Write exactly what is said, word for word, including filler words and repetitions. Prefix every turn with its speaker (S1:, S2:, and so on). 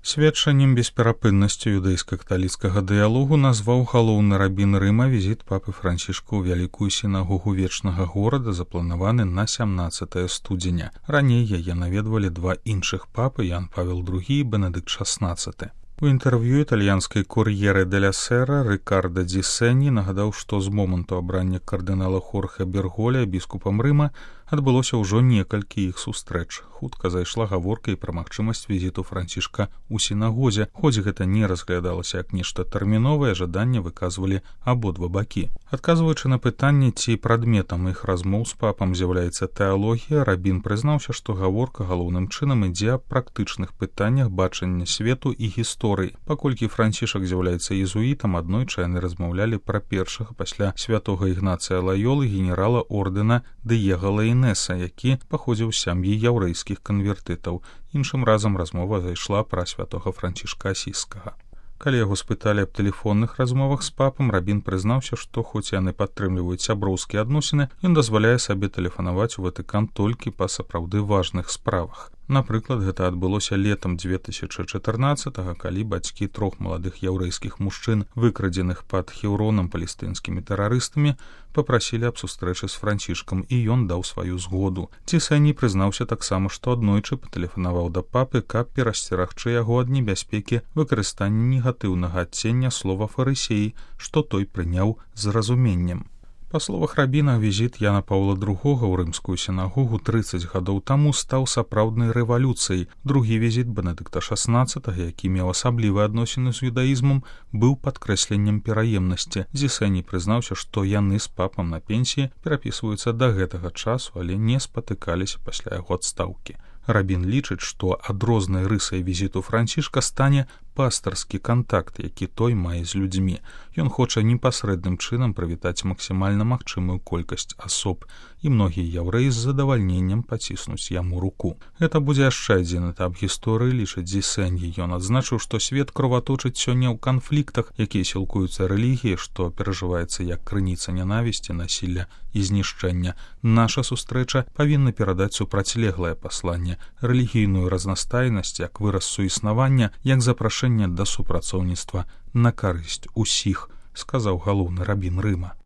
S1: Сведчаннем бесперапыннасці юдэйска-каталіцкага дыялогу назваў галоўны рабін Рыма візіт папы Францішка ў вялікую сінагогу вечнага горада, запланаваны на сямнаццатае студзеня. Раней яе наведвалі два іншых папы, Ян Павел другі і Бенедыкт шаснаццаты. У інтэрв'ю італьянскай «Кор'єре деля Сера» Рикардо Дзісені нагадаў, што з моманту абрання кардынала Хорхе Берголя біскупам Рыма адбылося ўжо некалькі іх сустрэч. Хутка зайшла гаворка і пра магчымасць візіту Францішка ў сінагозе, хоць гэта не разглядалася як нешта тэрміновае, жаданне выказвалі абодва бакі. Адказваючы на пытанне, ці прадметам іх размоў з папам з'яўляецца тэалогія, рабін прызнаўся, што гаворка галоўным чынам ідзе аб практычных пытаннях бачання свету і гісторыі. Паколькі Францішак з'яўляецца езуітам, аднойчы яны размаўлялі пра першага пасля святога Ігнацыя Лайолы генерала ордэна Дыего Лейнеса, які паходзіў з сям'і яўрэйскіх канвертытаў. Іншым разам размова зайшла пра святога Францішка Асійскага. Калі яго спыталі аб тэлефонных размовах з папам, рабін прызнаўся, што хоць яны падтрымліваюць сяброўскія адносіны, ён дазваляе сабе тэлефанаваць у Ватыкан толькі па сапраўды важных справах. Напрыклад, гэта адбылося летам дзве тысячы чатырнаццатага, калі бацькі трох маладых яўрэйскіх мужчын, выкрадзеных пад Хеўронам палестынскімі тэрарыстамі, папрасілі аб сустрэчы з Францішкам, і ён даў сваю згоду. Дзісені прызнаўся таксама, што аднойчы патэлефанаваў да папы, каб перасцерагчы яго ад небяспекі выкарыстання негатыўнага адцення слова фарысеі, што той прыняў з разуменнем. Па словах рабіна, візіт Яна Паўла другога ў рымскую сінагогу трыццаць гадоў таму стаў сапраўднай рэвалюцыяй. Другі візіт Бенедыкта шаснаццатага, які меў асаблівыя адносіны з юдаізмам, быў падкрэсленнем пераемнасці. Дзісені прызнаўся, што яны з папам на пенсіі перапісваюцца да гэтага часу, але не спатыкаліся пасля яго адстаўкі. Рабін лічыць, што адрознай рысай візіту Францішка стане пастарскі кантакт, які той мае з людзьмі. Ён хоча непасрэдным чынам прывітаць максімальна магчымую колькасць асоб, і многія яўрэі з задавальненнем паціснуць яму руку. Гэта будзе яшчэ адзін этап гісторыі, лічыць Дзісені. Ён адзначыў, што свет кроваточыць сёння ў канфліктах, якія сілкуюцца рэлігіі, што перажываецца як крыніца нянавісці, насілля і знішчэння. Наша сустрэча павінна перадаць супрацьлеглае пасланне, рэлігійную разнастайнасць як выраз суіснавання, як запрашэнне да супрацоўніцтва на карысць усіх, сказаў галоўны рабін Рыма.